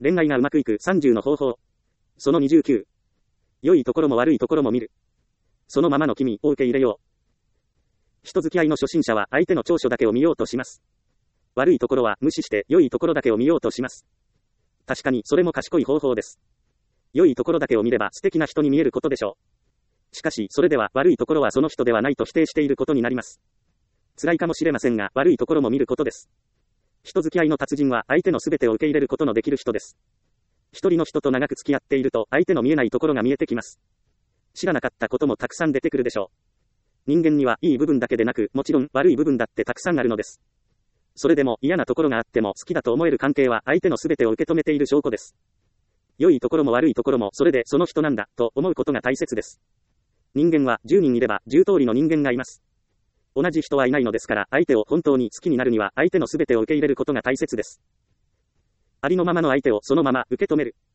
恋愛がうまくいく30の方法。その29。良いところも悪いところも見る。そのままの君を受け入れよう。人付き合いの初心者は相手の長所だけを見ようとします。悪いところは無視して良いところだけを見ようとします。確かにそれも賢い方法です。良いところだけを見れば素敵な人に見えることでしょう。しかしそれでは悪いところはその人ではないと否定していることになります。辛いかもしれませんが悪いところも見ることです。人付き合いの達人は相手のすべてを受け入れることのできる人です。一人の人と長く付き合っていると相手の見えないところが見えてきます。知らなかったこともたくさん出てくるでしょう。人間にはいい部分だけでなく、もちろん悪い部分だってたくさんあるのです。それでも嫌なところがあっても好きだと思える関係は相手のすべてを受け止めている証拠です。良いところも悪いところもそれでその人なんだと思うことが大切です。人間は10人いれば10通りの人間がいます。同じ人はいないのですから、相手を本当に好きになるには相手のすべてを受け入れることが大切です。ありのままの相手をそのまま受け止める。